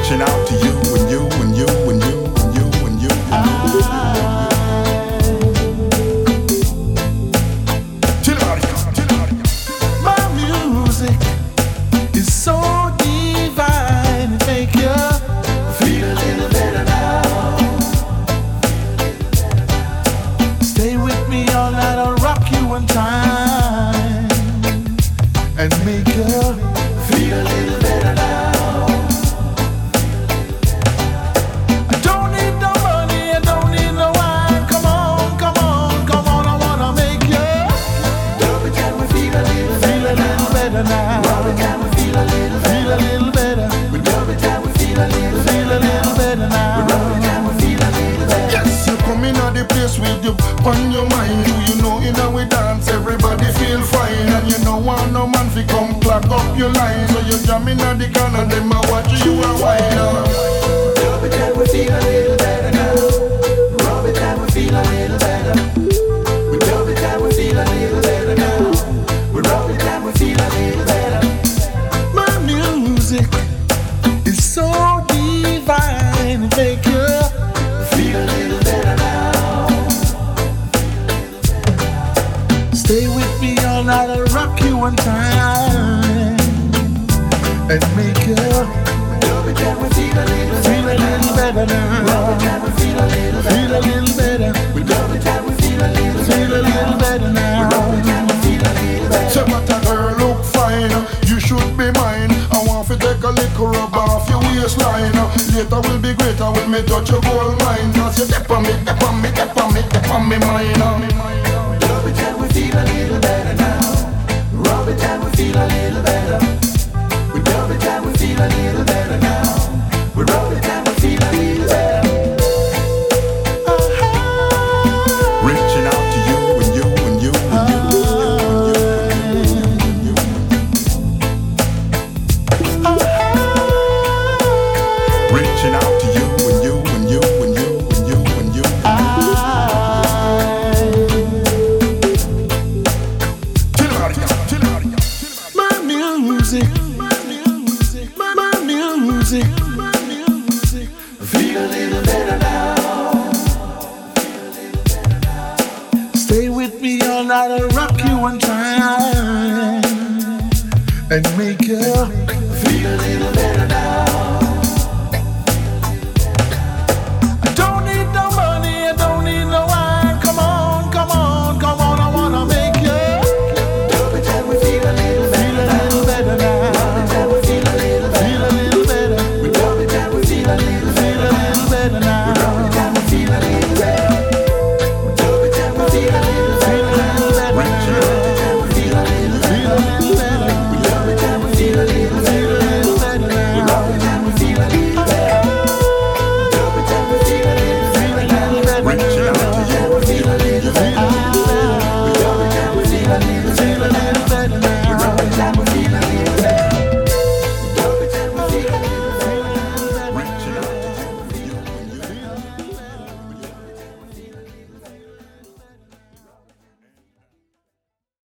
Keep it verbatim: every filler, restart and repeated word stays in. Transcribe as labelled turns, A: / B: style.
A: Reaching out to you and you and you and you and you and you.
B: My music is so divine, it make you feel a little better now. Stay with me all night, I'll rock you one time and make you feel a little better now. I don't need no money, I don't need no wine. Come on, come on, come on, I wanna make you love it, can we feel a little feel a little better now? Love it, can we feel a little feel a little better? We love it, can we feel a little feel a little better now? We love it, can we feel a little better?
A: Yes, you come in at the place with you on your mind. Do you know in a we dance everybody feel fine, and you know want no man fi come clock up your line. So you jam in at the corner, them a watch you a wine.
B: Rub it and we feel a little better now. Rub it and we feel a little better. We rub it and we feel a little better now. We rub it and we feel a little better. My music is so divine, it make you feel a little better now. Stay with me all night, I'll rock you one time and make you love it and we feel a little feel a little better now. Love it and we feel a little feel a little better. We love it and we feel a little feel a little better now. Love it and we feel a little better.
A: Say what a girl look fine, you should be mine. I want to take a little rub off your waistline. Later will be greater when me touch your gold mine. Cause you dip on me, dip on me, dip on me, dip on me mind.
B: Love it and we feel a little better now. Rub it and we feel a little better. We love it and we feel a little better now. We rub it and we feel a little better.
A: Reaching out to you and you and you and you and you and you and you. Reaching out to you and you and you and you and you and you.
B: My music, my music, my, my music, my music. Feel a little better now. Stay with me all night, I'll rock you one time and make you feel a little better.